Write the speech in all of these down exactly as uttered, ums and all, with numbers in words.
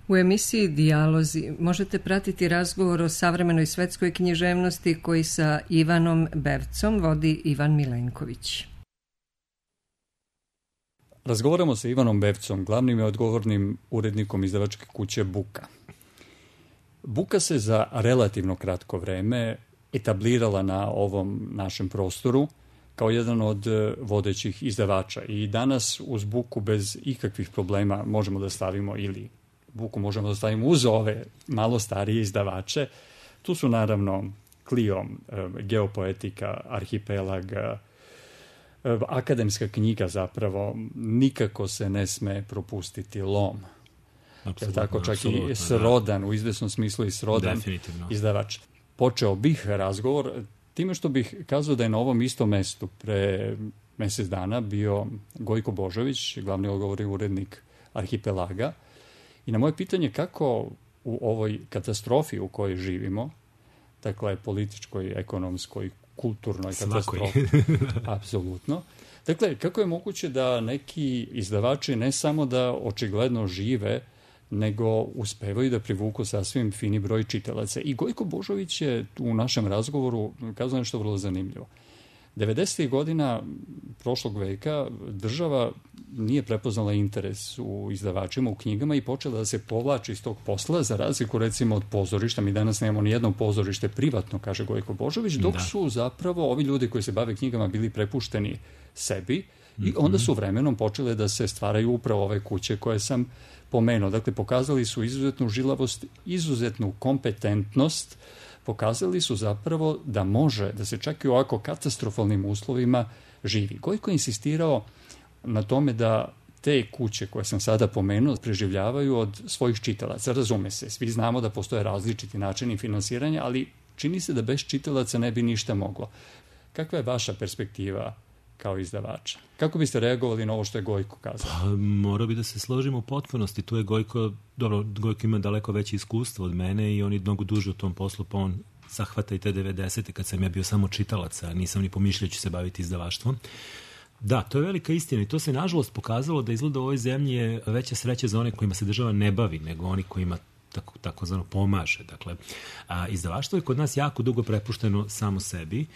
U emisiji Dijalozi možete pratiti razgovor o savremenoj svetskoj književnosti koji sa Ivanom Bevcom vodi Ivan Milenković. Razgovaramo sa Ivanom Bevcom, glavnim i odgovornim urednikom izdavačke kuće Buka. Buka se za relativno kratko vreme etablirala na ovom našem prostoru kao jedan od vodećih izdavača i danas uz Buku bez ikakvih problema možemo da stavimo ili Buku možemo da stavimo uz ove malo starije izdavače. Tu su naravno Clio, Geopoetika, Arhipelag, akademska knjiga zapravo, nikako se ne sme propustiti Lom. Apsolutno, tako čak apsolutno, i Srodan, da. U izvesnom smislu i Srodan izdavač. Počeo bih razgovor time što bih kazao da je na ovom istom mestu pre mesec dana bio Gojko Božović, glavni odgovorni urednik Arhipelaga. I na moje pitanje kako u ovoj katastrofi u kojoj živimo, dakle političkoj, ekonomskoj, kulturnoj katastrofi, apsolutno. Dakle, kako je moguće da neki izdavači ne samo da očigledno žive, nego uspevaju da privuku sasvim fini broj čitalaca. I Gojko Božović je u našem razgovoru kazao nešto vrlo zanimljivo. devedesetih godina prošlog veka država nije prepoznala interes u izdavačima, u knjigama i počela da se povlači iz tog posla, za razliku recimo od pozorišta. Mi danas nemamo ni jedno pozorište privatno, kaže Gojko Božović, dok da. su zapravo ovi ljudi koji se bave knjigama bili prepušteni sebi i onda su vremenom počele da se stvaraju upravo ove kuće koje sam pomenuo. Dakle, pokazali su izuzetnu žilavost, izuzetnu kompetentnost, pokazali su zapravo da može, da se čak i u ovako katastrofalnim uslovima živi. Gojko je insistirao na tome da te kuće koje sam sada pomenuo preživljavaju od svojih čitalaca. Razume se, svi znamo da postoje različiti načini finansiranja, ali čini se da bez čitalaca ne bi ništa moglo. Kakva je vaša perspektiva kao izdavača? Kako biste reagovali na ovo što je Gojko kazao? Pa, morao bi da se složimo u potpunosti. Tu je Gojko, dobro, Gojko ima daleko veće iskustvo od mene i on je mnogo duže u tom poslu, pa on zahvata i te devedesete kad sam ja bio samo čitalac, a nisam ni pomišljao ću se baviti izdavaštvom. Da, to je velika istina i to se nažalost pokazalo da izgleda u ovoj zemlji je veća sreća za one kojima se država ne bavi, nego oni kojima tako, takozvano pomaže. Dakle, a, izdavaštvo je kod nas jako dugo prepušteno samo sebi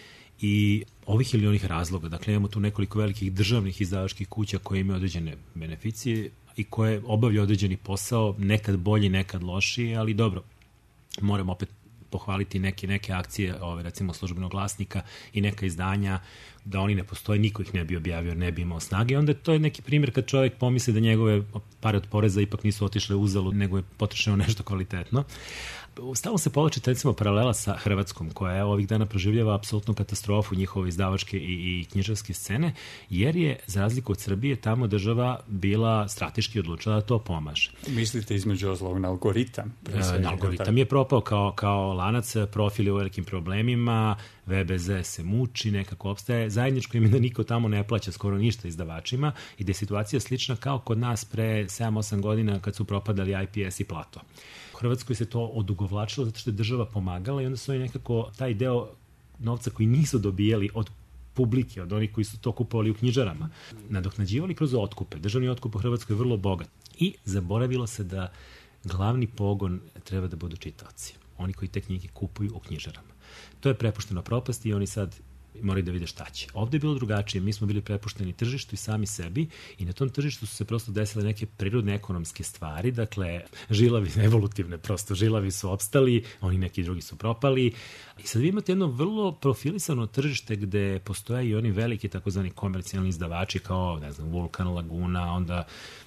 i ovih ili onih razloga. Dakle, imamo tu nekoliko velikih državnih izdavačkih kuća koje imaju određene beneficije i koje obavljaju određeni posao, nekad bolji, nekad lošiji, ali dobro, moram opet pohvaliti neke, neke akcije, ove, recimo Službenog glasnika i neka izdanja, da oni ne postoje, niko ih ne bi objavio, ne bi imao snage. Onda to je neki primjer kad čovjek pomisli da njegove pare od poreza ipak nisu otišle uzalud, nego je potrošeno nešto kvalitetno. Stalno se povlači recimo paralela sa Hrvatskom, koja je ovih dana proživljava apsolutnu katastrofu njihove izdavačke i, i knjižarske scene, jer je, za razliku od Srbije, tamo država bila strateški odlučila da to pomaže. Mislite između ostalog na algoritam? E, na algoritam je propao kao, kao lanac, profili u velikim problemima, V B Z se muči, nekako opstaje. Zajedničko im je da niko tamo ne plaća skoro ništa izdavačima i da je situacija slična kao kod nas pre sedam osam godina kad su propadali I P S i Plato. U Hrvatskoj se to odugovlačilo zato što je država pomagala i onda su oni nekako taj deo novca koji nisu dobijali od publike, od onih koji su to kupovali u knjižarama, nadoknađivali kroz otkupe. Državni otkup u Hrvatskoj je vrlo bogat. I zaboravilo se da glavni pogon treba da budu čitaoci. Oni koji te knjige kupuju u knjižarama. To je prepušteno propasti i oni sad moraju da vide šta će. Ovde je bilo drugačije. Mi smo bili prepušteni tržištu i sami sebi i na tom tržištu su se prosto desile neke prirodne ekonomske stvari. Dakle, žilavi, evolutivne prosto, žilavi su opstali, oni neki drugi su propali. I sad vi imate jedno vrlo profilisano tržište gde postoje i oni veliki takozvani komercijalni izdavači kao, ne znam, Vulkan, Laguna, onda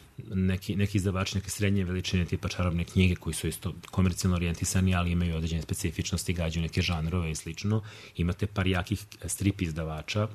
neki, neki izdavači, neke srednje veličine tipa Čarobne knjige koji su isto komercijalno orijentisani, ali imaju određene specifičnosti, gađaju neke žanrove i slično. Imate par jakih strip izdavača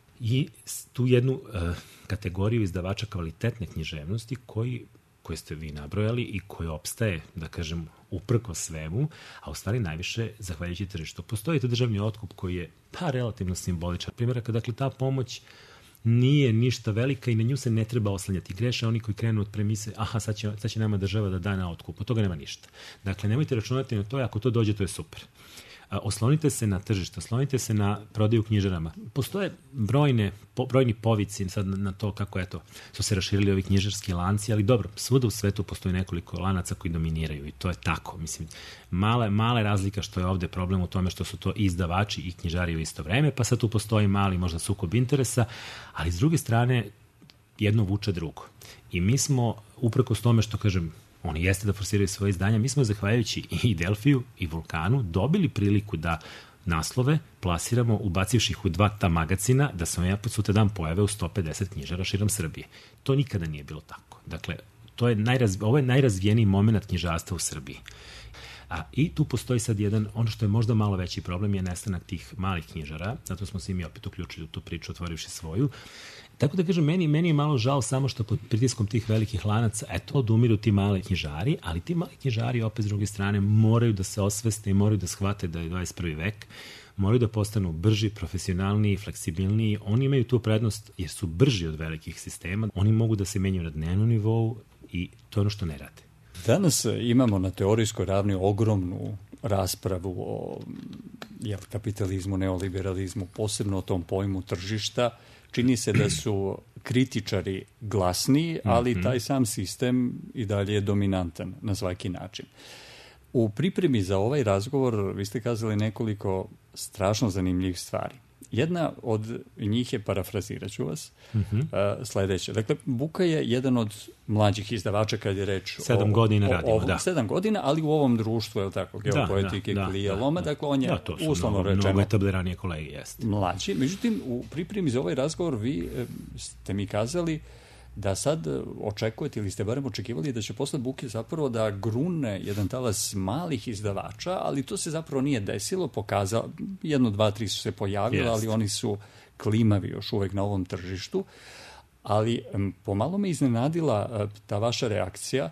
i tu jednu uh, kategoriju izdavača kvalitetne književnosti koji, koje ste vi nabrojali i koji opstaje, da kažem, uprko svemu, a u stvari najviše zahvaljujući tržištu. Postoji to državni otkup koji je pa relativno simboličan. Primjeraka, dakle, ta pomoć nije ništa velika i na nju se ne treba oslanjati. Greše oni koji krenu od premise, aha, sad će, sad će nama država da da na otkup. Od toga nema ništa. Dakle, nemojte računati na to, ako to dođe, to je super. Oslonite se na tržište, oslonite se na prodaju knjižarama. Postoje brojne, po, brojni povici sad na, na to kako eto, su se raširili ovi knjižarski lanci, ali dobro, svuda u svetu postoji nekoliko lanaca koji dominiraju i to je tako. Mislim, mala, mala razlika što je ovde problem u tome što su to izdavači i knjižari u isto vreme, pa sad tu postoji mali možda sukob interesa, ali s druge strane jedno vuče drugo. I mi smo, uprkos tome što kažem, oni jeste da forsiraju svoje izdanja, mi smo zahvaljujući i Delfiju i Vulkanu dobili priliku da naslove plasiramo ubacivši ih u dva ta magazina, da se ja sutra dan pojave u sto pedeset knjižara širom Srbije. To nikada nije bilo tako. Dakle, to je najraz, ovo je najrazvijeniji moment knjižarstva u Srbiji. A i tu postoji sad jedan, ono što je možda malo veći problem je nestanak tih malih knjižara, zato smo se i mi opet uključili u tu priču, otvorivši svoju. Tako da kažem, meni, meni je malo žao samo što pod pritiskom tih velikih lanaca, eto, odumiru ti mali knjižari, ali ti mali knjižari opet s druge strane moraju da se osveste i moraju da shvate da je dvadeset prvi vek, moraju da postanu brži, profesionalniji, fleksibilniji. Oni imaju tu prednost jer su brži od velikih sistema, oni mogu da se menjaju na dnevnom nivou i to je ono što ne rade. Danas imamo na teorijskoj ravni ogromnu raspravu o jel, kapitalizmu, neoliberalizmu, posebno o tom pojmu tržišta. Čini se da su kritičari glasniji, ali taj sam sistem i dalje je dominantan na svaki način. U pripremi za ovaj razgovor vi ste kazali nekoliko strašno zanimljivih stvari. Jedna od njih je, parafrazirat ću vas, uh-huh. uh, sledeća. Dakle, Buka je jedan od mlađih izdavača kad je reč sedam o, godina o, radimo, o, da. Sedam godina, ali u ovom društvu, je li tako, geopoetike, da, da, Klija, da, Loma, da, dakle on je da, to su uslovno mnogo, rečeno mnogo etabliranije kolege, jeste. Mlađi. Međutim, u pripremi za ovaj razgovor vi ste mi kazali da sad očekujete ili ste barem očekivali da će posle Buke zapravo da grune jedan talas malih izdavača, ali to se zapravo nije desilo, pokazalo, jedno, dva, tri su se pojavili, yes. ali oni su klimavi još uvek na ovom tržištu, ali pomalo me iznenadila ta vaša reakcija,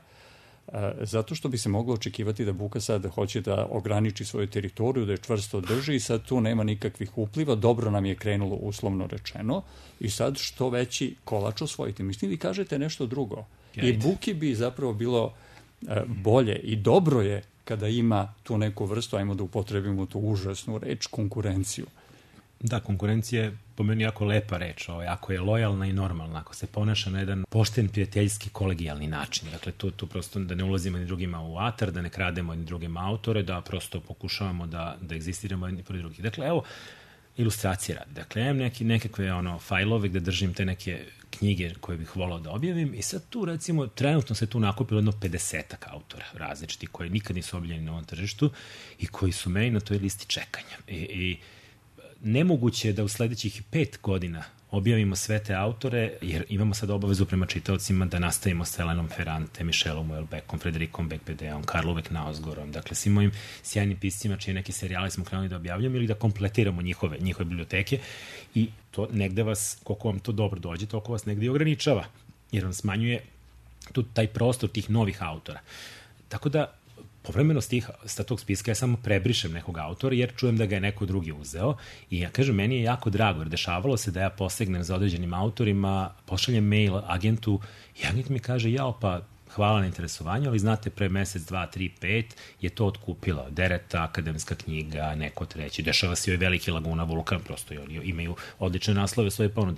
zato što bi se moglo očekivati da Buka sad hoće da ograniči svoju teritoriju, da je čvrsto drži i sad tu nema nikakvih upliva, dobro nam je krenulo uslovno rečeno i sad što veći kolač osvojiti. Mislim, vi kažete nešto drugo. I Buki bi zapravo bilo bolje i dobro je kada ima tu neku vrstu, ajmo da upotrebimo tu užasnu reč, konkurenciju. Da, konkurencija je po meni jako lepa reč, ovaj, ako je lojalna i normalna, ako se ponaša na jedan pošten, prijateljski, kolegijalni način. Dakle, tu, tu prosto da ne ulazimo ni drugima u atar, da ne krademo ni drugima autore, da prosto pokušavamo da, da egzistiramo jedni pored drugih. Dakle, evo, ilustracije radi. Dakle, imam neki, nekakve ono, fajlove gde držim te neke knjige koje bih volao da objavim i sad tu, recimo, trenutno se tu nakupilo jedno pedesetak autora različiti koji nikad nisu objavljeni na ovom tržištu i koji su meni na toj listi čekanja. I, i nemoguće je da u sledećih pet godina objavimo sve te autore, jer imamo sad obavezu prema čitaocima da nastavimo s Helenom Ferrante, Michelom Houellebecqom, Frederikom Becbédéom, Karlom Knausgårdom, dakle svim mojim sjajnim piscima čije neke serijale smo krenuli da objavljamo ili da kompletiramo njihove, njihove biblioteke i to negde vas, koliko vam to dobro dođe, toliko vas negde i ograničava, jer vam smanjuje tu taj prostor tih novih autora. Tako da povremeno stih, sta tog spiska ja samo prebrišem nekog autora jer čujem da ga je neko drugi uzeo i ja kažem, meni je jako drago jer dešavalo se da ja posegnem za određenim autorima, pošaljem mail agentu i agent mi kaže, jao pa hvala na interesovanju, ali znate pre mesec, dva, tri, pet je to otkupila Dereta, akademska knjiga, neko treći, dešava se joj Veliki Laguna, Vulkan, prosto imaju odlične naslove svoje ponude.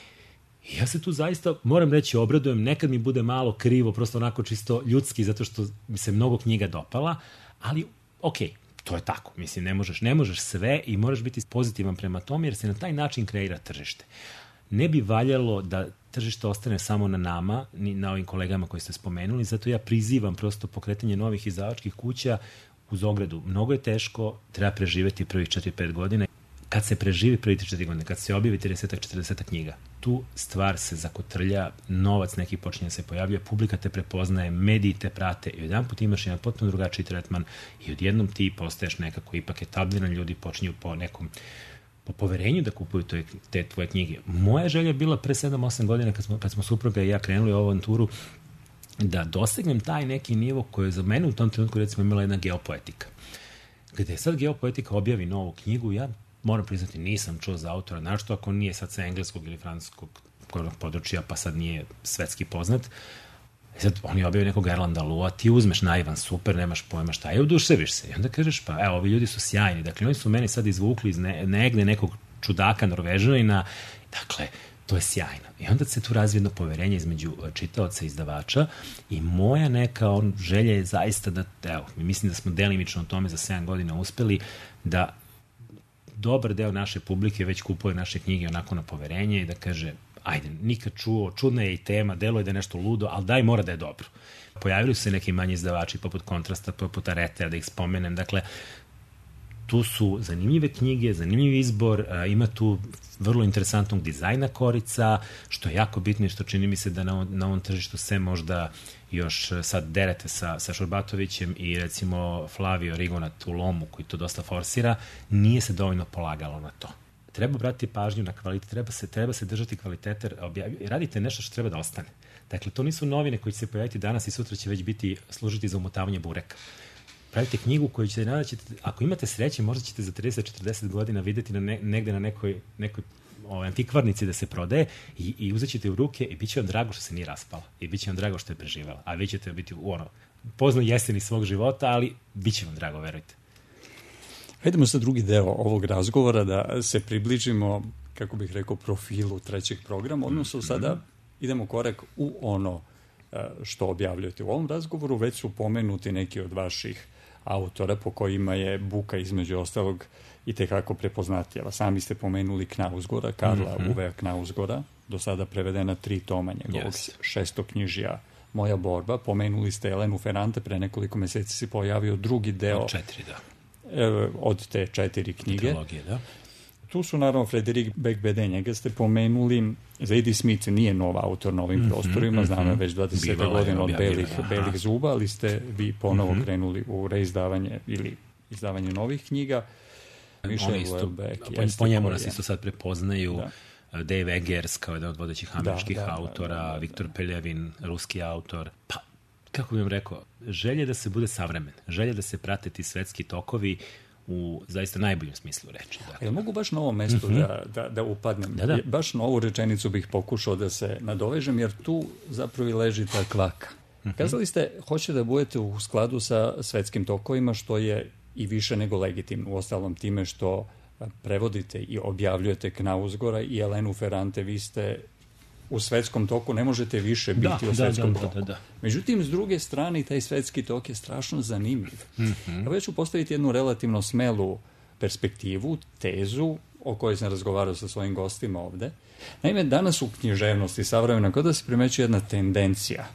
I ja se tu zaista, moram reći, obradujem, nekad mi bude malo krivo, prosto onako čisto ljudski, zato što mi se mnogo knjiga dopala, ali okej, to je tako, mislim, ne možeš, ne možeš sve i moraš biti pozitivan prema tome, jer se na taj način kreira tržište. Ne bi valjalo da tržište ostane samo na nama, ni na ovim kolegama koji ste spomenuli, zato ja prizivam prosto pokretanje novih izdavačkih kuća uz ogradu. Mnogo je teško, treba preživeti prvih četiri pet godina. Kad se preživi prvi četiri godine, kad se objavi trideset četrdeset knjiga, tu stvar se zakotrlja, novac neki počinje se pojavlja, publika te prepoznaje, mediji te prate i odjedan put imaš jedan potpuno drugačiji tretman i odjednom ti postaješ nekako ipak etabliran, ljudi počinju po nekom po poverenju da kupuju te, te tvoje knjige. Moja želja je bila pre sedam osam godina kad smo, kad smo supruga i ja krenuli u ovu avanturu da dosegnem taj neki nivo koji je za mene u tom trenutku recimo imala jedna geopoetika. Gde sad geopoetika objavi novu knjigu, ja moram priznati, nisam čuo za autora, našto ako nije sad sa engleskog ili francuskog područja, pa sad nije svetski poznat. I sad oni objavaju nekog Erlanda Lua, ti uzmeš naivan, super, nemaš pojma šta je, oduševiš se. I onda kažeš, pa evo, ovi ljudi su sjajni. Dakle, oni su meni sad izvukli iz ne, negde nekog čudaka Norvežanina. Dakle, to je sjajno. I onda se tu razvije jedno poverenje između čitaoca i izdavača i moja neka on, želja je zaista da, evo, mislim da smo delimično o tome za sedam godina uspeli, da dobar deo naše publike već kupuje naše knjige onako na poverenje i da kaže, ajde, nikad čuo, čudna je i tema, delo je da je nešto ludo, ali daj, mora da je dobro. Pojavili su se neki manji izdavači poput Kontrasta, poput Arete, da ih spomenem. Dakle, tu su zanimljive knjige, zanimljiv izbor, ima tu vrlo interesantnog dizajna korica, što je jako bitno i što čini mi se da na, na ovom tržištu se možda još sad derete sa, sa Šurbatovićem i recimo Flavio Rigonat u Lomu, koji to dosta forsira, nije se dovoljno polagalo na to. Treba brati pažnju na kvalitet, treba se, treba se držati kvaliteta, radite nešto što treba da ostane. Dakle, to nisu novine koje će se pojaviti danas i sutra će već biti, služiti za umotavanje bureka. Pravite knjigu koju ćete, nadaćete, ako imate sreće, možda ćete za trideset do četrdeset godina videti na ne, negde na nekoj, nekoj ovaj, antikvarnici da se prodaje i, i uzet ćete u ruke i bit će vam drago što se nije raspala i bit će vam drago što je preživala. A vi ćete biti u ono, pozno jeseni svog života, ali bit će vam drago, verujte. Hajdemo sa drugi deo ovog razgovora da se približimo, kako bih rekao, profilu trećeg programa, odnosno sada idemo korak u ono što objavljujete u ovom razgovoru. Već su pomenuti neki od vaših autora po kojima je Buka između ostalog i tekako prepoznatljava. Sami ste pomenuli Knausgora, Karla mm-hmm. Uvea Knausgora, do sada prevedena tri toma njegovog yes. šestoknjižja Moja borba. Pomenuli ste Elenu Ferrante, pre nekoliko meseci se pojavio drugi deo od četiri, da. od te četiri knjige. Trilogije, da. Tu su naravno Frederik Beigbeder, njega ste pomenuli. Zadie Smith nije nov autor na ovim mm-hmm, prostorima, mm-hmm. znamo je već dvadeset godina od belih, belih zuba, ali ste vi ponovo mm-hmm. krenuli u reizdavanje ili izdavanje novih knjiga. Michel Houellebecq. Po, po njemu nas isto sad prepoznaju da. Dave Eggers kao jedan od vodećih američkih da, da, autora, da, da, da, Viktor Peljevin, ruski autor. Pa, kako bih vam rekao, želje da se bude savremen, želje da se prate ti svetski tokovi u zaista najboljem smislu reči. Dakle. Jel mogu baš na ovom mestu mm-hmm. da, da, da upadnem? Da, da. Baš na ovu rečenicu bih pokušao da se nadovežem, jer tu zapravo i leži ta kvaka. Mm-hmm. Kazali ste, hoćete da budete u skladu sa svetskim tokovima, što je i više nego legitimno. U ostalom time što prevodite i objavljujete Knausgora i Elenu Ferrante, vi ste u svetskom toku, ne možete više biti da, u svetskom da, da, toku. Da, da, da. Međutim, s druge strane, taj svetski tok je strašno zanimljiv. Mm-hmm. Evo ja ću postaviti jednu relativno smelu perspektivu, tezu o kojoj sam razgovarao sa svojim gostima ovde. Naime, danas u književnosti savremeno kada se primećuje jedna tendencija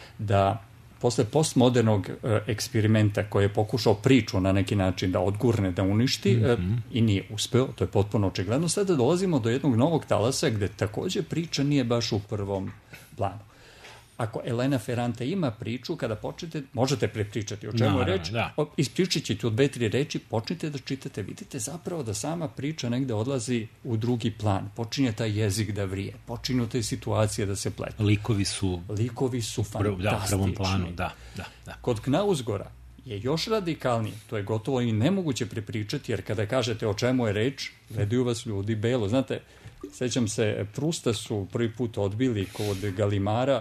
da posle postmodernog e, eksperimenta koji je pokušao priču na neki način da odgurne, da uništi mm-hmm. e, i nije uspeo, to je potpuno očigledno, sada dolazimo do jednog novog talasa gde takođe priča nije baš u prvom planu. Ako Elena Ferrante ima priču, kada počnete, možete prepričati o čemu je reč, da. ispričat ćete od dve, tri reči, počnite da čitate, vidite zapravo da sama priča negde odlazi u drugi plan, počinje taj jezik da vrije, počinju te situacije da se pletu. Likovi su... Likovi su fantastični. Da, u prvom planu, da, da, da. Kod Knausgora je još radikalnije, to je gotovo i nemoguće prepričati, jer kada kažete o čemu je reč, gledaju vas ljudi belo. Znate, sećam se, Prusta su prvi put odbili kod Galimara,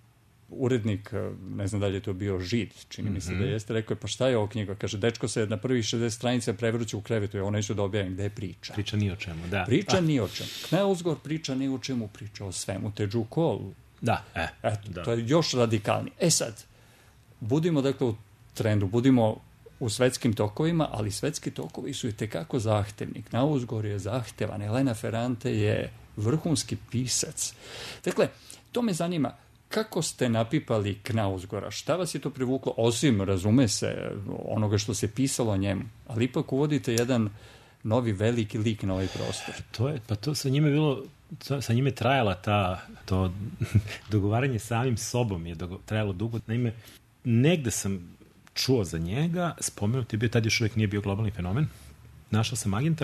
urednik, ne znam da li je to bio Žid, čini mi se da jeste, rekao je, pa šta je ovo knjiga? Kaže, dečko se na prvih šezdeset stranica prevrće u krevetu, ja ovo neću da objavim, gde je priča? Priča ni o čemu, da. Priča ah. ni o čemu. Knausgor priča ni o čemu, priča o svemu, Teđu Kolu. Da, e. Eto, da. to je još radikalnije. E sad, budimo dakle u trendu, budimo u svetskim tokovima, ali svetski tokovi su i tekako zahtevni. Knausgor je zahtevan, Elena Ferrante je vrhunski pisac. Dakle, to me zanima, kako ste napipali Knausgora? Šta vas je to privuklo? Osim, razume se, onoga što se pisalo o njemu, ali ipak uvodite jedan novi veliki lik na ovaj prostor. To je, pa to sa njime bilo, sa njime trajala ta, to dogovaranje samim sobom je dogo, trajalo dugo. Naime, negde sam čuo za njega, spomenuti je bio, tad još uvijek nije bio globalni fenomen, našao sam agenta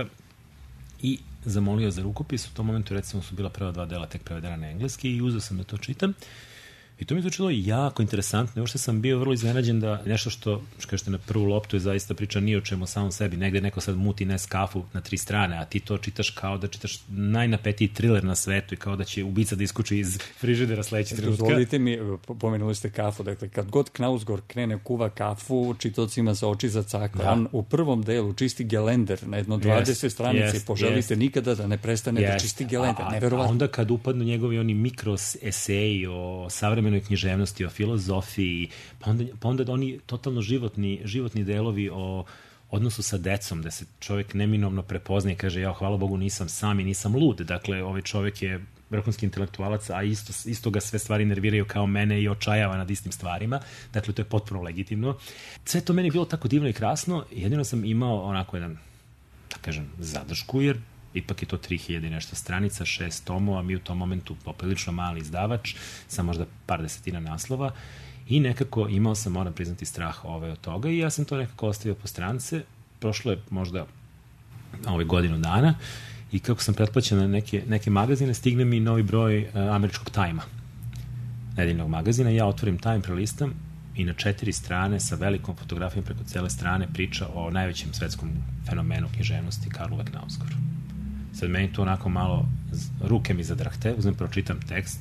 i zamolio za rukopis. U tom momentu, recimo, su bila prva dva dela tek prevedena na engleski i uzeo sam da to čitam. I to mi je zvučilo jako interesantno. Još sam bio vrlo iznenađen da nešto što, što kažete na prvu loptu je zaista priča ni o čemu samom sebi. Negde neko sad muti Nescafu na tri strane, a ti to čitaš kao da čitaš najnapetiji thriller na svetu i kao da će ubica da iskuči iz frižidera sledeći trenutka. Dozvolite mi, pomenuli ste kafu, dakle kad god Knausgård krene kuva kafu, čitocima sa oči za cakle. Da. On u prvom delu čisti gelender na jedno dvadeset yes, stranice, yes, poželite yes. nikada da ne prestane yes. da čisti gelender. A, a onda kad upadnu njegovi oni mikro eseji o savremenoj književnosti, o filozofiji, pa onda, pa onda oni totalno životni, životni delovi o odnosu sa decom, da se čovjek neminovno prepozna i kaže, ja, hvala Bogu, nisam sam i nisam lud. Dakle, ovaj čovjek je vrhunski intelektualac, a isto, isto ga sve stvari nerviraju kao mene i očajava nad istim stvarima. Dakle, to je potpuno legitimno. Sve to meni je bilo tako divno i krasno. Jedino sam imao onako jedan, da kažem, zadršku, jer ipak je to tri hiljade nešto stranica, šest tomova, mi u tom momentu poprilično mali izdavač, sa možda par desetina naslova i nekako imao sam, moram priznati, strah ove od toga i ja sam to nekako ostavio po strance. Prošlo je možda ove godinu dana i kako sam pretplaćen na neke, neke magazine, stigne mi novi broj uh, američkog Time-a, nedeljnog magazina, ja otvorim Time, prelistam i na četiri strane sa velikom fotografijom preko cele strane priča o najvećem svetskom fenomenu književnosti Karlu Knausgårdu. Sad meni to onako malo, ruke mi zadrhte, uzmem, pročitam tekst,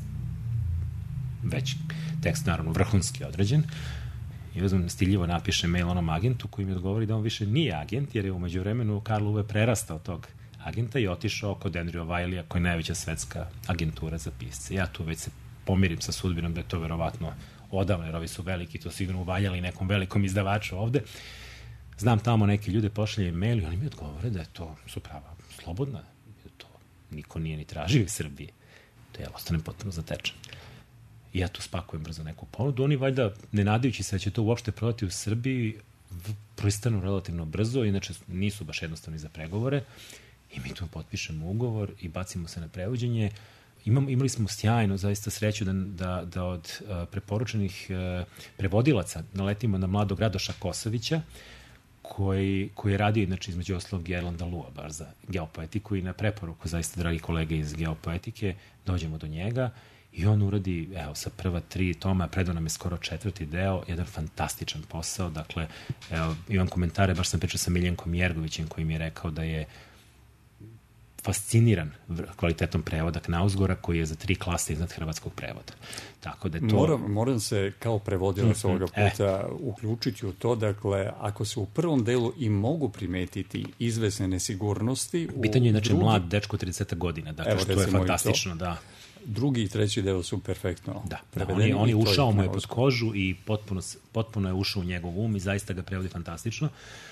već tekst naravno vrhunski određen, i uzmem stiljivo napišem mail onom agentu koji mi odgovori da on više nije agent, jer je umeđu vremenu Karl Uwe prerastao tog agenta i otišao kod Andrewa Wileyja, koja je najveća svetska agentura za pisce. Ja tu već se pomirim sa sudbinom da je to verovatno odavno, jer ovi su veliki, to sigurno uvaljali nekom velikom izdavaču ovde. Znam tamo neke ljude, pošalje mail i oni mi odgovore da je to su prava slobodna, to niko nije ni tražio iz Srbije. To ja ostanem potpuno zatečen. I ja tu spakujem brzo neku ponudu. Oni valjda, ne nadajući se da će to uopšte prodati u Srbiji, pristanu relativno brzo, inače nisu baš jednostavni za pregovore. I mi tu potpišemo ugovor i bacimo se na prevođenje. Imam, imali smo sjajno zaista sreću da, da, da od uh, preporučenih uh, prevodilaca naletimo na mladog Radoša Kosovića, koji, koji je radio, znači, između oslog Gerlanda Lua, bar za geopoetiku, i na preporuku, zaista, dragi kolege iz geopoetike, dođemo do njega i on uradi, evo, sa prva tri toma, predao nam je skoro četvrti deo, jedan fantastičan posao. Dakle, evo, imam komentare, baš sam pričao sa Miljenkom Jergovićem, koji mi je rekao da je fasciniran kvalitetom prevoda Knausgårda, koji je za tri klase iznad hrvatskog prevoda. Tako da je to... Moram, moram se kao prevodilac mm-hmm. ovoga puta e. uključiti u to, dakle, ako se u prvom delu i mogu primetiti izvesne nesigurnosti... Pitanje je, znači, drugi... mlad dečko trideset godina, dakle, evo, što je fantastično, da. Drugi i treći deo su perfektno da, prevedeni. Da, on je ušao mu je pod kožu i potpuno, potpuno je ušao u njegov um i zaista ga prevodi fantastično.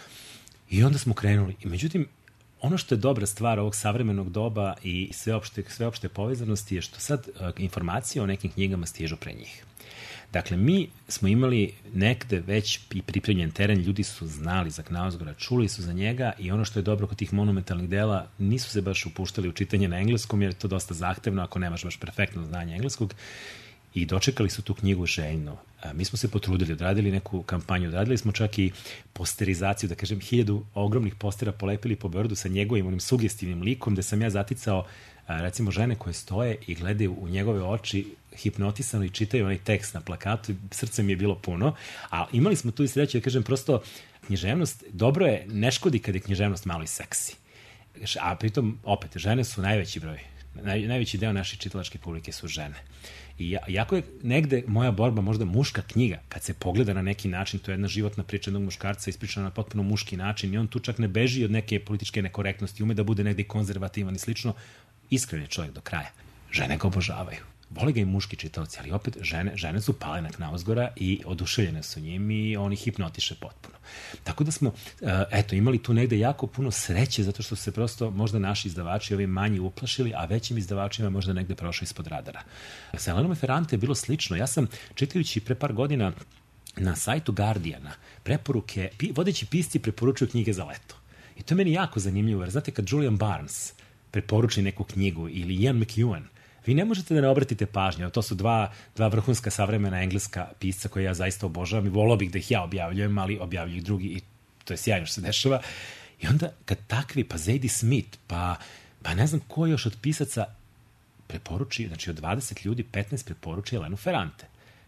I onda smo krenuli. I međutim, ono što je dobra stvar ovog savremenog doba i sveopšte, sveopšte povezanosti je što sad uh, informacije o nekim knjigama stižu pre njih. Dakle, mi smo imali nekde već i pripremljen teren, ljudi su znali za Knausgårda, čuli su za njega i ono što je dobro kod tih monumentalnih dela, nisu se baš upuštali u čitanje na engleskom, jer je to dosta zahtevno ako nemaš baš perfektno znanje engleskog, i dočekali su tu knjigu željno. Mi smo se potrudili, odradili neku kampanju, odradili smo čak i posterizaciju, da kažem, hiljadu ogromnih postera polepili po Beogradu sa njegovim onim sugestivnim likom, gde sam ja zaticao, recimo, žene koje stoje i gledaju u njegove oči hipnotisano i čitaju onaj tekst na plakatu i srce mi je bilo puno. A imali smo tu i sreću, da kažem, prosto književnost, dobro je, ne škodi kad je književnost malo i seksi. A pritom, opet, žene su najveći broj. Naj, najveći deo naše čitalačke publike su žene. I ja, jako je negde moja borba možda muška knjiga, kad se pogleda na neki način, to je jedna životna priča jednog muškarca ispričana na potpuno muški način i on tu čak ne beži od neke političke nekorektnosti, ume da bude negde konzervativan i slično, iskren je čovjek do kraja. Žene ga obožavaju. Vole ga i muški čitaoci, ali opet žene, žene su pale na Knausgårda i oduševljene su njim i oni hipnotiše potpuno. Tako da smo, eto, imali tu negde jako puno sreće, zato što su se prosto možda naši izdavači ovi manji uplašili, a većim izdavačima možda negde prošli ispod radara. Sa Elenom Ferrante je bilo slično. Ja sam, čitajući pre par godina na sajtu Guardiana, preporuke, vodeći pisci preporučuju knjige za leto. I to je meni jako zanimljivo, jer znate kad Julian Barnes preporuči neku knjigu ili Ian McEwan, vi ne možete da ne obratite pažnju. To su dva, dva vrhunska savremena engleska pisca koje ja zaista obožavam i volao bih da ih ja objavljujem, ali objavljuju ih drugi i to je sjajno što se dešava. I onda kad takvi, pa Zadie Smith, pa, pa ne znam ko još od pisaca preporuči, znači od dvadeset ljudi, petnaest preporuči Elenu Ferrante.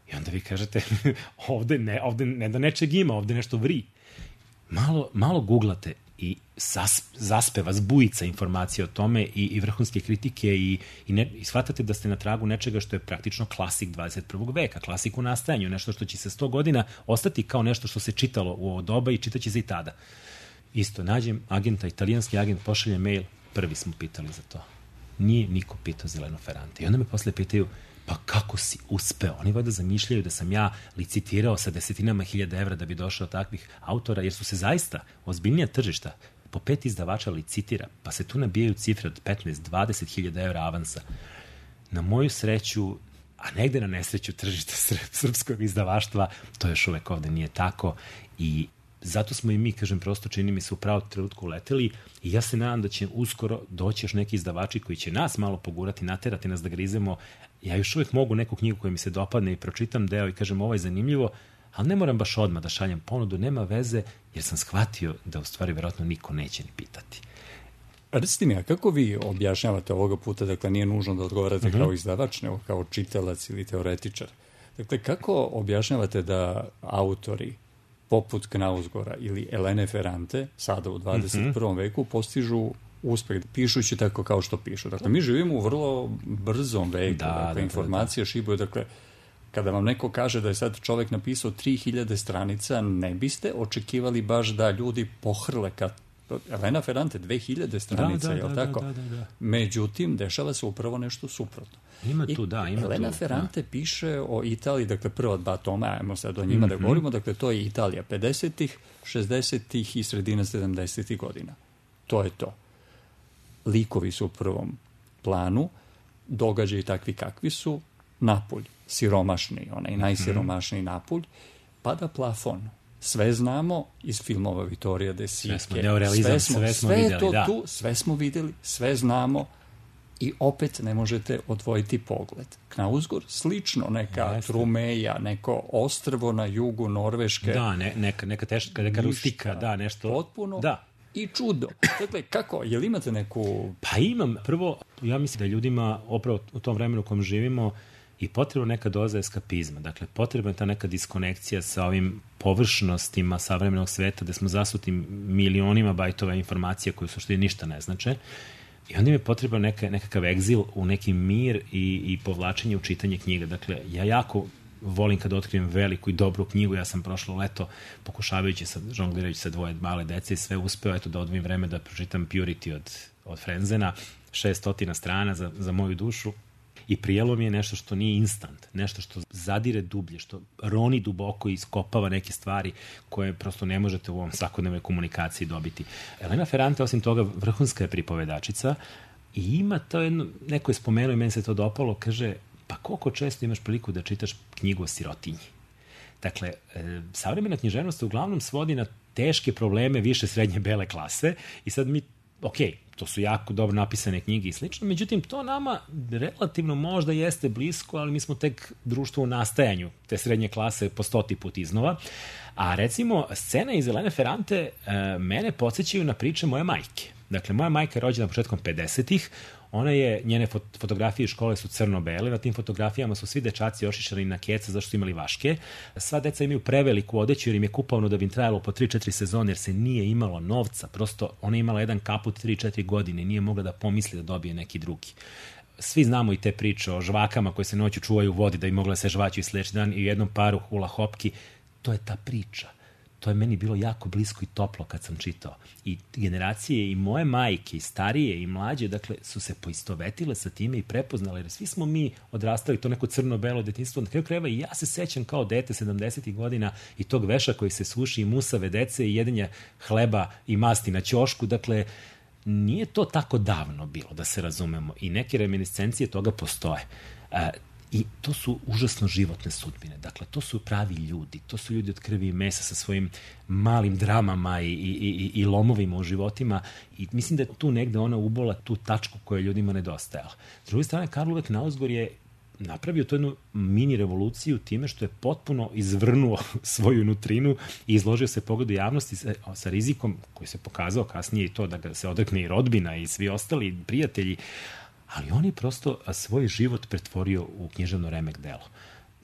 I onda vi kažete, ovde, ne, ovde ne da nečeg ima, ovde nešto vri. Malo, malo googlate i zas, zaspe vas bujica informacija o tome i, i vrhunske kritike i, i, ne, i shvatate da ste na tragu nečega što je praktično klasik dvadeset prvog veka, klasik u nastajanju, nešto što će se sto godina ostati kao nešto što se čitalo u ovo doba i čitaće se i tada. Isto, nađem agenta, italijanski agent, pošalje mail, prvi smo pitali za to. Nije niko pitao za Elenu Ferrante. I onda me posle pitaju, pa kako si uspeo? Oni valjda zamišljaju da sam ja licitirao sa desetinama hiljada evra da bi došao takvih autora, jer su se zaista ozbiljnija tržišta po pet izdavača licitira, pa se tu nabijaju cifre od petnaest do dvadeset hiljada evra avansa. Na moju sreću, a negde na nesreću tržišta srpskog izdavaštva, to još uvek ovde nije tako i zato smo i mi, kažem, prosto čini mi se u pravu trenutku uleteli i ja se nadam da će uskoro doći još neki izdavači koji će nas malo pogurati, naterati nas da grizemo. Ja još uvek mogu neku knjigu koja mi se dopadne i pročitam deo i kažem ovo je zanimljivo, ali ne moram baš odmah da šaljem ponudu, nema veze, jer sam shvatio da u stvari verovatno niko neće ni pitati. Recite mi, a kako vi objašnjavate ovoga puta, dakle nije nužno da odgovarate mm-hmm. kao izdavač, nego kao čitalac ili teoretičar. Dakle, kako objašnjavate da autori poput Knausgora ili Elene Ferrante, sada u dvadeset prvom Mm-hmm. veku, postižu uspeh, pišući tako kao što pišu. Dakle, mi živimo u vrlo brzom veku, da, dakle, da, informacije da, da. šibuju, dakle, kada vam neko kaže da je sad čovek napisao tri hiljade stranica, ne biste očekivali baš da ljudi pohrle kad Elena Ferrante, dve hiljade stranica, da, da, je li da, tako? Da, da, da. Međutim, dešava se upravo nešto suprotno. Ima tu, da, ima Elena tu. Ferrante da. piše o Italiji, dakle, prva dva toma, ajmo sad o njima mm-hmm. da govorimo, dakle, to je Italija pedesetih, šezdesetih i sredina sedamdesetih godina. To je to. Likovi su u prvom planu, događaji takvi kakvi su, Napulj, siromašni, onaj najsiromašniji mm-hmm. Napulj, pada plafon. Sve znamo iz filmova Vittorija De Sique. Sve smo, neorealizam, sve smo, sve smo sve videli, to da. Tu, sve smo videli, sve znamo i opet ne možete odvojiti pogled. Knausgor, slično, neka Jeste. Trumeja, neko ostrvo na jugu Norveške. Da, ne, neka, neka teška, neka rustika, da, nešto. Potpuno. Da. I čudo. Dakle, kako? Jel imate neku... Pa imam. Prvo, ja mislim da ljudima, opravo u tom vremenu u kom živimo, i potrebna neka doza eskapizma. Dakle, potrebna je ta neka diskonekcija sa ovim površnostima savremenog sveta, gde smo zasuti milionima bajtova informacija koje u suštini ništa ne znače. I onda im je potreban neka, nekakav egzil u neki mir i, i povlačenje u čitanje knjiga. Dakle, ja jako volim kad otkrijem veliku i dobru knjigu. Ja sam prošlo leto, pokušavajući, sa, žonglirajući sa dvoje male dece i sve uspeo, eto, da odvojim vreme da pročitam Purity od, od Frenzena, šeststotina strana za, za moju dušu. I prijelo mi je nešto što nije instant, nešto što zadire dublje, što roni duboko i iskopava neke stvari koje prosto ne možete u ovom svakodnevnoj komunikaciji dobiti. Elena Ferrante, osim toga, vrhunska je pripovedačica i ima to jedno, neko je spomenuo i meni se to dopalo, kaže, pa koliko često imaš priliku da čitaš knjigu o sirotinji? Dakle, e, savremena književnost se uglavnom svodi na teške probleme više srednje bele klase i sad mi, okej, okay, to su jako dobro napisane knjige i slično, međutim, to nama relativno možda jeste blisko, ali mi smo tek društvo u nastajanju te srednje klase po stoti put iznova. A recimo, scene iz Elene Ferrante e, mene podsjećaju na priče moje majke. Dakle, moja majka je rođena početkom pedesetih, ona je, njene fot- fotografije iz škole su crno-bele, na tim fotografijama su svi dečaci ošišani na keca zašto su imali vaške. Sva deca imaju preveliku odeću jer im je kupovano da bi im trajalo po tri četiri sezone jer se nije imalo novca. Prosto ona je imala jedan kaput tri četiri godine i nije mogla da pomisli da dobije neki drugi. Svi znamo i te priče o žvakama koje se noću čuvaju u vodi da bi mogla se žvaću i sledeći dan i u jednom paru hula hopki. To je ta priča. To je meni bilo jako blisko i toplo kad sam čitao. I generacije i moje majke, i starije i mlađe, dakle, su se poistovetile sa time i prepoznale, jer svi smo mi odrastali to neko crno-belo detinjstvo. Na kraju krajeva i ja se sećam kao dete sedamdesetih godina i tog veša koji se suši i musave dece i jedenja hleba i masti na ćošku. Dakle, nije to tako davno bilo, da se razumemo. I neke reminiscencije toga postoje. E, I to su užasno životne sudbine. Dakle, to su pravi ljudi. To su ljudi od krvi i mesa sa svojim malim dramama i, i, i, i lomovima u životima. I mislim da je tu negde ona ubola tu tačku koja je ljudima nedostajala. S druge strane, Karl Uwe Knausgor je napravio tu jednu mini revoluciju time što je potpuno izvrnuo svoju nutrinu i izložio se pogledu javnosti sa, sa rizikom koji se pokazao kasnije i to da ga se odrekne i rodbina i svi ostali prijatelji. Ali on je prosto svoj život pretvorio u književno remek delo.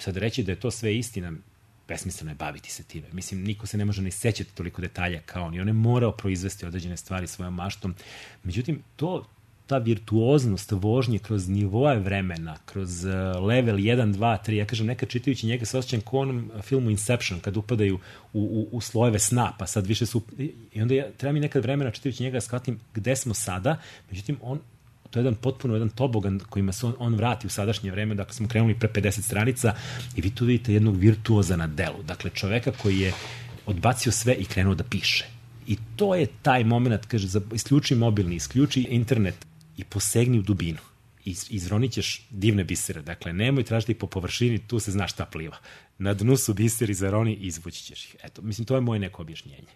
sad reći da je to sve istina, besmisleno je baviti se time. Mislim, niko se ne može ni sećati toliko detalja kao on i on je morao proizvesti određene stvari svojom maštom. Međutim, to, ta virtuoznost vožnje kroz nivoje vremena, kroz level jedan, dva, tri, ja kažem, nekad čitajući njega se osjećam kao onom filmu Inception, kad upadaju u, u, u slojeve sna, pa sad više su... I onda ja, treba mi nekad vremena čitajući njega da shvatim gde smo sada, međutim, on to je jedan potpuno jedan tobogan kojima se on, on vrati u sadašnje vreme, dakle smo krenuli pre pedeset stranica i vi tu vidite jednog virtuoza na delu, dakle čoveka koji je odbacio sve i krenuo da piše. I to je taj moment, kaže, isključi mobilni, isključi internet i posegni u dubinu. Iz, izronit ćeš divne bisere, dakle nemoj tražiti po površini, tu se zna šta pliva. Na dnu su biseri, zaroni i izvući ćeš ih. Eto, mislim, to je moje neko objašnjenje.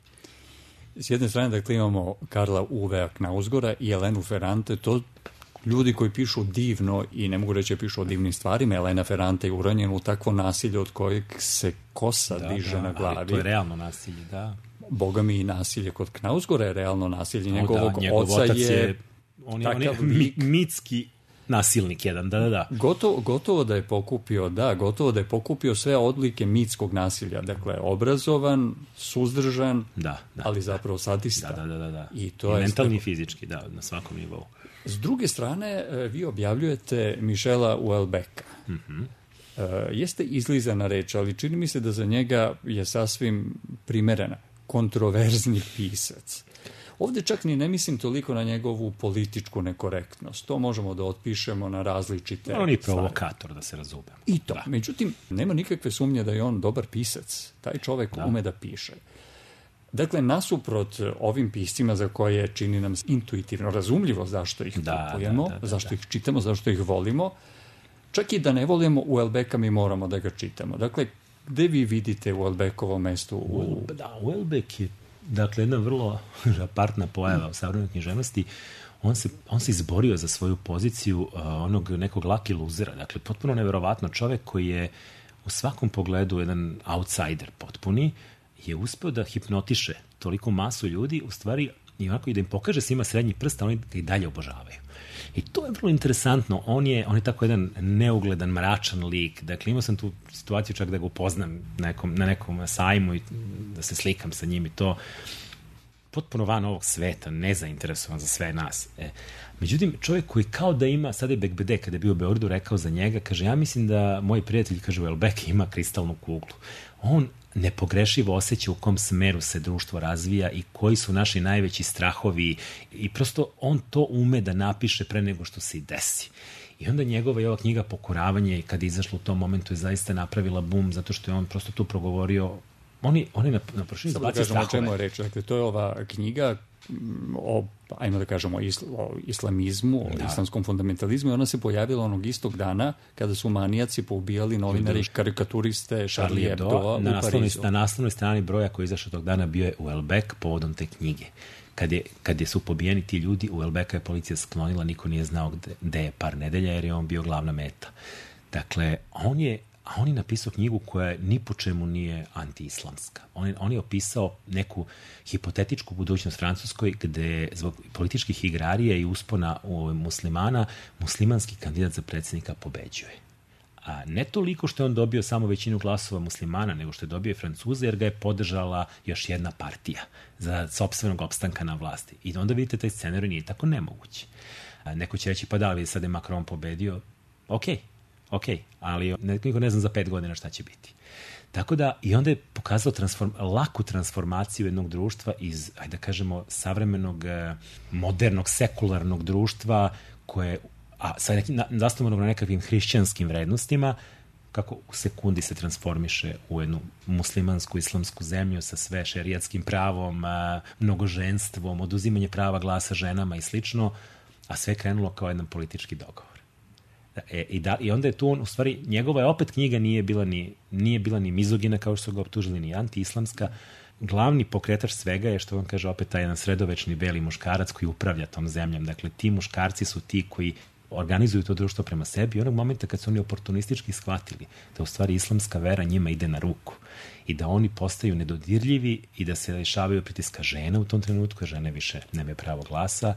S jedne strane, dakle, imamo Karla Uvea Knausgora i Elenu Ferrante, to ljudi koji pišu divno i ne mogu reći da pišu o divnim stvarima. Elena Ferrante je uranjena u takvo nasilje od kojeg se kosa da, diže da, na glavi. Ali to je realno nasilje, da. Boga mi i nasilje kod Knausgora je realno nasilje. Njegovog da, njegov oca otac je, je on je, on je mitski nasilnik jedan, da, da, da. Gotovo, gotovo da je pokupio, da, gotovo da je pokupio sve odlike mitskog nasilja. Dakle, obrazovan, suzdržan, da, da, ali zapravo sadista. Da, da, da, da. I to I je mentalni i fizički, da, na svakom nivou. S druge strane, vi objavljujete Michela Houellebecqa. Mm-hmm. E, jeste izlizana reč, ali čini mi se da za njega je sasvim primerena. Kontroverzni pisac. Ovde čak ni ne mislim toliko na njegovu političku nekorektnost. To možemo da otpišemo na različite... On je provokator, da se razumemo. I to. Da. Međutim, nema nikakve sumnje da je on dobar pisac. Taj čovek da. ume da piše. Dakle, nasuprot ovim piscima za koje čini nam intuitivno razumljivo zašto ih da, kupujemo, da, da, da, zašto da. ih čitamo, zašto ih volimo, čak i da ne volimo Houellebecqa, mi moramo da ga čitamo. Dakle, gde vi vidite Houellebecqovo mesto? U... Da, Houellebecq je, dakle, jedna vrlo apartna pojava u savremenoj književnosti. On se, on se izborio za svoju poziciju uh, onog nekog lucky losera. Dakle, potpuno neverovatno čovek koji je u svakom pogledu jedan outsider potpuni, je uspeo da hipnotiše toliko masu ljudi, u stvari i onako i da im pokaže svima srednji prst, a oni ga i dalje obožavaju. I to je vrlo interesantno. On je, on je tako jedan neugledan, mračan lik. Dakle, imao sam tu situaciju čak da ga upoznam na nekom, na nekom sajmu i da se slikam sa njim i to potpuno van ovog sveta, nezainteresovan za sve nas. E, međutim, čovjek koji kao da ima, sada je Bekbede, kada je bio u Beogradu, rekao za njega, kaže, ja mislim da moj prijatelj, kaže, Houellebecq ima kristalnu kuglu. On nepogrešivo osjeća u kom smeru se društvo razvija i koji su naši najveći strahovi i prosto on to ume da napiše pre nego što se i desi. I onda njegova i ova knjiga Pokoravanje, kad je izašla u tom momentu, je zaista napravila bum, zato što je on prosto tu progovorio. On je, on je na, na prošlini izbacio strahove. Samo da kažemo o čemu je reč. Dakle, to je ova knjiga o, ajmo da kažemo, isl, o islamizmu, o da. islamskom fundamentalizmu i ona se pojavila onog istog dana kada su manijaci poubijali novinari, karikaturiste Charlie Hebdo na u Parizu. Na naslovnoj strani broja koji je izašao tog dana bio je Houellebecq povodom te knjige. Kad, je, kad je su pobijeni ti ljudi, Houellebecqa je policija sklonila, niko nije znao gde, gde je par nedelja jer je on bio glavna meta. Dakle, on je A on je napisao knjigu koja ni po čemu nije antiislamska. On je, on je opisao neku hipotetičku budućnost Francuskoj gde zbog političkih igrarija i uspona u muslimana muslimanski kandidat za predsjednika pobeđuje. A ne toliko što je on dobio samo većinu glasova muslimana, nego što je dobio i Francuze, jer ga je podržala još jedna partija za sopstvenog opstanka na vlasti. I onda vidite, taj scenarij nije tako nemoguće. A neko će reći, pa da li sad je Macron pobedio? Okej. Okay. Ok, ali niko ne zna za pet godina šta će biti. Tako da, i onda je pokazao transform, laku transformaciju jednog društva iz, ajde da kažemo, savremenog, modernog, sekularnog društva koje, a sad zastavljenog na nekakvim hrišćanskim vrednostima, kako u sekundi se transformiše u jednu muslimansku, islamsku zemlju sa sve šerijatskim pravom, mnogoženstvom, oduzimanje prava glasa ženama i slično, a sve krenulo kao jedan politički dogovor. E, i, da, I onda je tu on, u stvari, njegova je opet knjiga nije bila ni, nije bila ni mizogina, kao što su ga optužili, ni anti-islamska. Glavni pokretač svega je, što on kaže, opet taj jedan sredovečni beli muškarac koji upravlja tom zemljom. Dakle, ti muškarci su ti koji organizuju to društvo prema sebi i onog momenta kad su oni oportunistički shvatili da u stvari islamska vera njima ide na ruku i da oni postaju nedodirljivi i da se rešavaju pritiska žena u tom trenutku, jer žene više nemaju pravo glasa,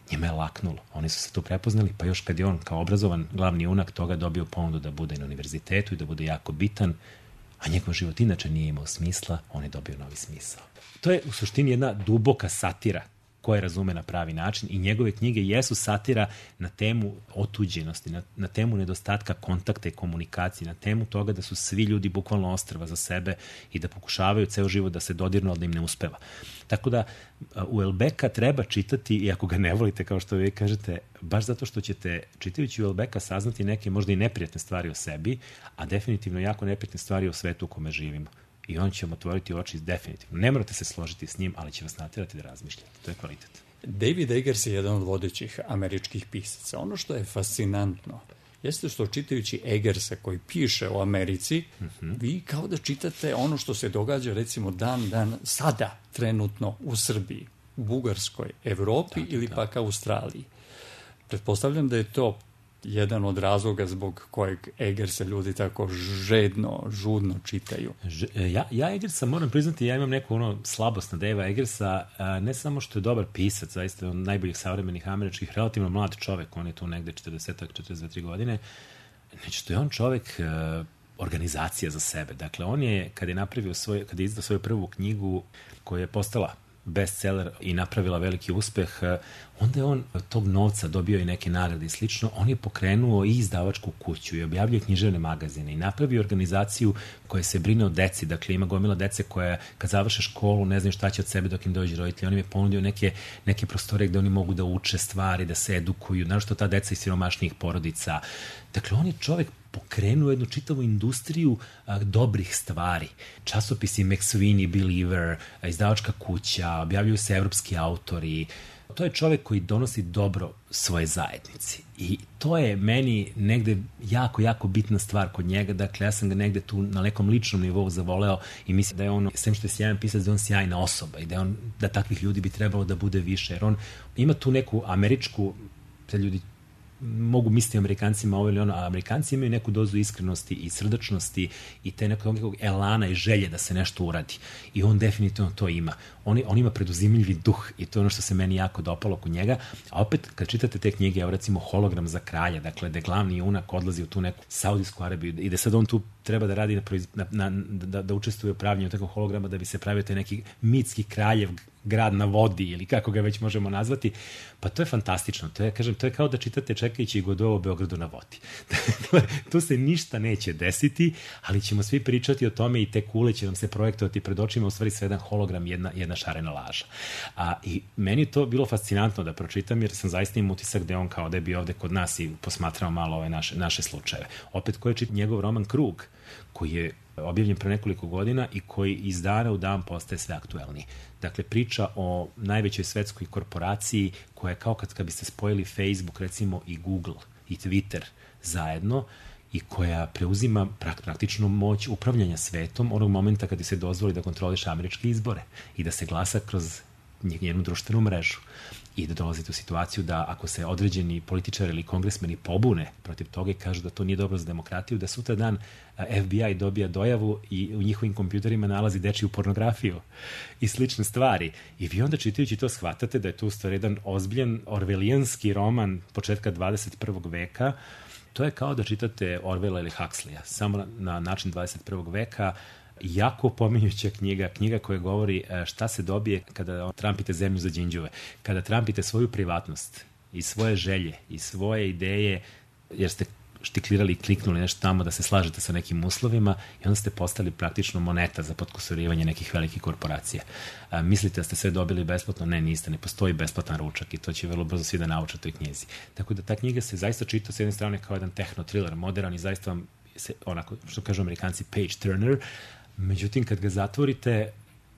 njima je laknulo. Oni su se tu prepoznali, pa još kad je on kao obrazovan glavni junak toga dobio ponudu da bude na univerzitetu i da bude jako bitan, a njegov život inače nije imao smisla, on je dobio novi smisao. To je u suštini jedna duboka satira koje razume na pravi način i njegove knjige jesu satira na temu otuđenosti, na, na temu nedostatka kontakta i komunikacije, na temu toga da su svi ljudi bukvalno ostrva za sebe i da pokušavaju ceo život da se dodirnu, ali da im ne uspeva. Tako da Houellebecqa treba čitati, i ako ga ne volite, kao što vi kažete, baš zato što ćete, čitajući Houellebecqa, saznati neke možda i neprijatne stvari o sebi, a definitivno jako neprijatne stvari o svetu u kome živimo. I on će vam otvoriti oči definitivno. Ne morate se složiti s njim, ali će vas natjerati da razmišljate. To je kvalitet. David Eggers je jedan od vodećih američkih pisaca. Ono što je fascinantno jeste što čitajući Eggersa koji piše o Americi, mm-hmm. vi kao da čitate ono što se događa recimo dan, dan, sada, trenutno u Srbiji, Bugarskoj, Evropi da, ili da. pak Australiji. Pretpostavljam da je to jedan od razloga zbog kojeg Eggersa ljudi tako žedno, žudno čitaju. Ja, ja Eggersa moram priznati, ja imam neku ono slabost na Davea Eggersa, ne samo što je dobar pisac, zaista je on najboljih savremenih američkih, relativno mlad čovek, on je tu negde četrdeset četrdeset tri godine, znači što je on čovek organizacija za sebe. Dakle, on je, kad je napravio svoj, kad je izdao svoju prvu knjigu koja je postala bestseller i napravila veliki uspeh, onda je on tog novca dobio i neke nagrade i slično. On je pokrenuo i izdavačku kuću i objavljuje književne magazine i napravio organizaciju koja se brine o deci. Dakle, ima gomila dece koja kad završe školu ne znaju šta će od sebe dok im dođe roditelji. On im je ponudio neke, neke prostore gde oni mogu da uče stvari, da se edukuju, naročito ta deca iz siromašnijih porodica. Dakle, on je čovek pokrenuo jednu čitavu industriju a, dobrih stvari. Časopisi McSweeney, Believer, a, izdavačka kuća, objavljuju se evropski autori. To je čovek koji donosi dobro svoje zajednici. I to je meni negde jako, jako bitna stvar kod njega. Dakle, ja sam ga negde tu na nekom ličnom nivou zavoleo i mislim da je on, sem što je sjajan pisac, da je on sjajna osoba i da, je on, da takvih ljudi bi trebalo da bude više. Jer on ima tu neku američku, sad ljudi mogu misliti Amerikancima ovo ili ono, a Amerikanci imaju neku dozu iskrenosti i srdačnosti i te nekog, nekog elana i želje da se nešto uradi. I on definitivno to ima. On, on ima preduzimljivi duh i to je ono što se meni jako dopalo kod njega. A opet, kad čitate te knjige, evo recimo Hologram za kralja, dakle, da glavni junak odlazi u tu neku Saudijsku Arabiju i da sad on tu treba da radi, na, na, na, da, da učestvuje u pravljenju takvog holograma da bi se pravio taj neki mitski kraljev grad na vodi ili kako ga već možemo nazvati, pa to je fantastično. To je, kažem, to je kao da čitate čekajući Godovo o Beogradu na vodi. Dakle, tu se ništa neće desiti, ali ćemo svi pričati o tome i te kule će nam se projektovati pred očima, u stvari sve jedan hologram, jedna, jedna šarena laža. A, i meni je to bilo fascinantno da pročitam, jer sam zaista imao utisak da je on kao da je bio ovde kod nas i posmatrao malo ove naše, naše slučajeve. Opet, ko je čitao njegov roman Krug, koji je objavljen pre nekoliko godina i koji iz dana u dan postaje sve aktuelniji. Dakle, priča o najvećoj svetskoj korporaciji koja je kao kad, kad biste spojili Facebook, recimo, i Google i Twitter zajedno i koja preuzima prak, praktično moć upravljanja svetom onog momenta kad se dozvoli da kontroliš američke izbore i da se glasa kroz njenu društvenu mrežu. I da dolazite u situaciju da ako se određeni političari ili kongresmeni pobune protiv toga i kažu da to nije dobro za demokratiju, da sutra dan F B I dobija dojavu i u njihovim kompjuterima nalazi dečiju pornografiju i slične stvari. I vi onda čitajući to shvatate da je to u stvari jedan ozbiljan orvelijanski roman početka dvadeset prvog veka. To je kao da čitate Orwella ili Huxleya, samo na, na način dvadeset prvog veka. Jako pominjuća knjiga, knjiga koja govori šta se dobije kada trampite zemlju za đinđuve, kada trampite svoju privatnost i svoje želje i svoje ideje, jer ste štiklirali i kliknuli nešto tamo da se slažete sa nekim uslovima i onda ste postali praktično moneta za potkusurivanje nekih velikih korporacija. A, mislite da ste sve dobili besplatno? Ne, niste, ne postoji besplatan ručak i to će vrlo brzo svi da nauče toj knjizi. Tako da ta knjiga se zaista čita s jedne strane kao jedan tehno-thriller, modern i zaista vam se, onako, što kažu Amerikanci, page turner. Međutim, kad ga zatvorite,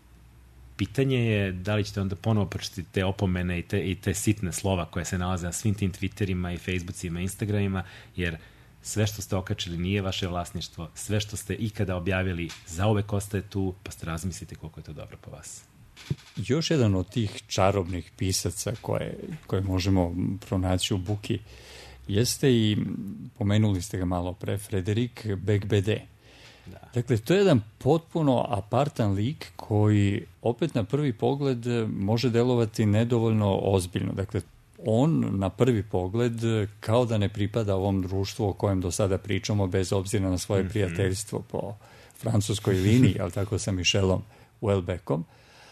pitanje je da li ćete onda ponovo pročitati te opomene i te, i te sitne slova koje se nalaze na svim tim Twitterima i Facebookima i Instagramima, jer sve što ste okačili nije vaše vlasništvo, sve što ste ikada objavili zauvek ostaje tu, pa ste razmislite koliko je to dobro po vas. Još jedan od tih čarobnih pisaca koje, koje možemo pronaći u Buki jeste i, pomenuli ste ga malo pre, Frederik Beigbeder. Da. Dakle, to je jedan potpuno apartan lik koji opet na prvi pogled može delovati nedovoljno ozbiljno. Dakle, on na prvi pogled kao da ne pripada ovom društvu o kojem do sada pričamo, bez obzira na svoje mm-hmm. prijateljstvo po francuskoj liniji, ali tako sa Michelom Houellebecqom,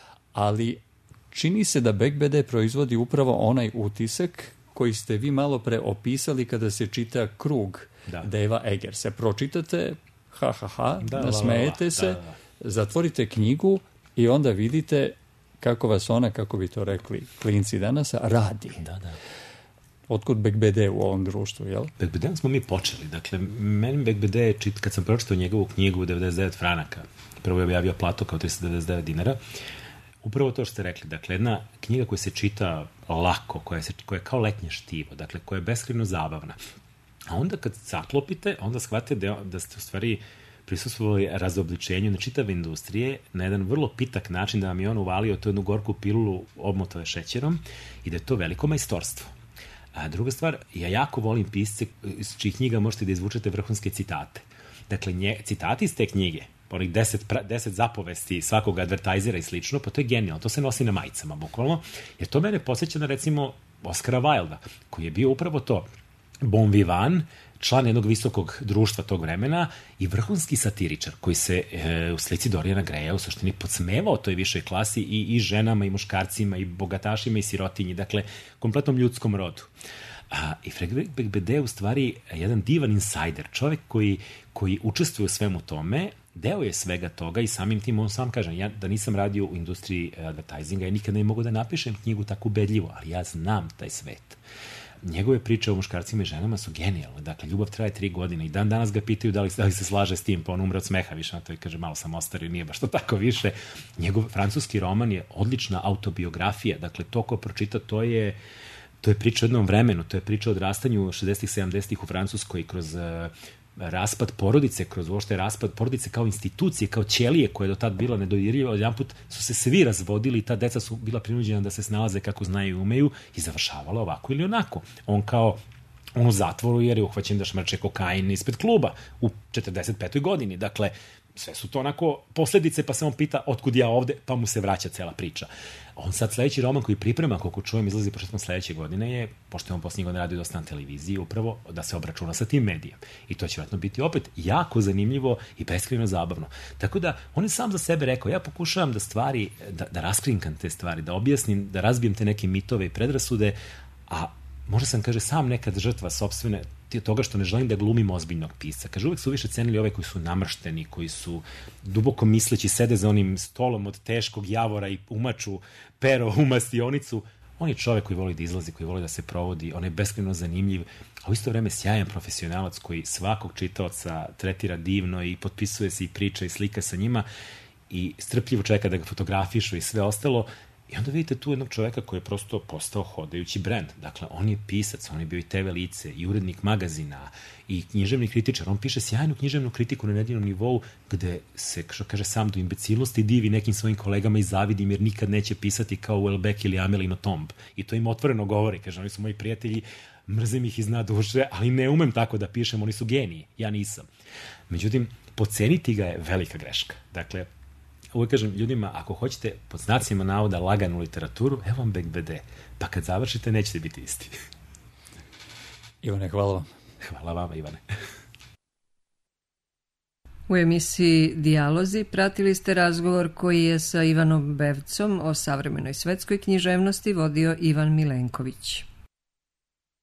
ali čini se da Bek-Bede proizvodi upravo onaj utisak koji ste vi malo pre opisali kada se čita Krug da. Deva Eggersa. Pročitate, ha, ha, ha, da, nasmejete la, la, la. se, da, da. zatvorite knjigu i onda vidite kako vas ona, kako bi to rekli klinci danas, radi. Da, da. Otkud Bek-Bede u ovom društvu, jel? Bek-Bedeom smo mi počeli. Dakle, meni Bek-Bede je, čit, kad sam pročitao njegovu knjigu devedeset devet franaka, prvo je objavio Plato kao tristo devedeset devet dinara, upravo to što ste rekli, dakle, jedna knjiga koja se čita lako, koja, se, koja je kao letnje štivo, dakle, koja je beskrajno zabavna. A onda kad zaklopite, onda shvatite da, da ste u stvari prisustvovali razobličenju na čitave industrije na jedan vrlo pitak način, da vam je on uvalio to jednu gorku pilulu obmotove šećerom i da je to veliko majstorstvo. A druga stvar, ja jako volim pisce iz čijih knjiga možete da izvučete vrhunske citate. Dakle, nje, citati iz te knjige, onih deset, deset zapovesti svakog advertajzera i slično, pa to je genijalno, to se nosi na majicama, bukvalno, jer to mene podsjeća na, recimo, Oscara Wilda, koji je bio upravo to, bon vivant, član jednog visokog društva tog vremena i vrhunski satiričar koji se e, u slici Dorijana Greja u suštini podsmevao toj višoj klasi i, i ženama i muškarcima i bogatašima i sirotinji, dakle kompletnom ljudskom rodu. A, I Frédéric Bek-Bede je u stvari jedan divan insajder, čovjek koji, koji učestvuje u svemu tome, deo je svega toga i samim tim on sam kaže, ja da nisam radio u industriji advertisinga, ja nikad ne mogu da napišem knjigu tako ubedljivo, ali ja znam taj svet. Njegove priče o muškarcima i ženama su genijalne. Dakle, ljubav traje tri godine i dan danas ga pitaju da li, da li se slaže s tim, pa on umre od smeha više na to i kaže, malo sam ostario, nije baš to tako više. Njegov francuski roman je odlična autobiografija. Dakle, to ko pročita, to je, to je priča o jednom vremenu, to je priča o odrastanju šezdesetih sedamdesetih u Francuskoj kroz uh, raspad porodice, kroz uopšte raspad porodice kao institucije, kao ćelije koja je do tad bila nedodirljiva, jedan put su se svi razvodili i ta deca su bila prinuđena da se snalaze kako znaju i umeju i završavala ovako ili onako. On kao on u zatvoru jer je uhvaćen da šmrče kokain ispred kluba u četrdeset petoj godini. Dakle, sve su to onako posledice, pa se on pita otkud ja ovde, pa mu se vraća cela priča. On sad sledeći roman koji priprema, koliko čujem, izlazi početkom sledeće godine je, pošto je on posljednjih godina radio dosta na televiziji, upravo da se obračuna sa tim medijem. I to će vjerojatno biti opet jako zanimljivo i beskrajno zabavno. Tako da, on je sam za sebe rekao, ja pokušavam da stvari, da, da raskrinkam te stvari, da objasnim, da razbijem te neke mitove i predrasude, a možda sam, kaže, sam nekad žrtva sopstvene toga što ne želim da glumim ozbiljnog pisca. Kaže, uvek su više cenili ove koji su namršteni, koji su duboko misleći, sede za onim stolom od teškog javora i umaču pero u mastionicu. On je čovek koji voli da izlazi, koji voli da se provodi, on je beskrajno zanimljiv, a u isto vreme sjajan profesionalac koji svakog čitaoca tretira divno i potpisuje se i priča i slika sa njima i strpljivo čeka da ga fotografišu i sve ostalo. I onda vidite tu jednog čoveka koji je prosto postao hodajući brend. Dakle, on je pisac, on je bio i te ve lice, i urednik magazina, i književni kritičar. On piše sjajnu književnu kritiku na nedeljnom nivou, gde se, što kaže, sam do imbecilnosti divi nekim svojim kolegama i zavidim, jer nikad neće pisati kao Houellebecq ili Amélie Nothomb. I to im otvoreno govori. Kaže, oni su moji prijatelji, mrzim ih iz dna duše, ali ne umem tako da pišem, oni su geniji. Ja nisam. Međutim, poceniti ga je velika greška. Dakle, uvijek kažem ljudima, ako hoćete pod znacima navoda laganu literaturu, evo vam Bek-Bede, pa kad završite nećete biti isti. Ivane, hvala vam. Hvala vama, Ivane. U emisiji Dijalozi pratili ste razgovor koji je sa Ivanom Bevcom o savremenoj svetskoj književnosti vodio Ivan Milenković.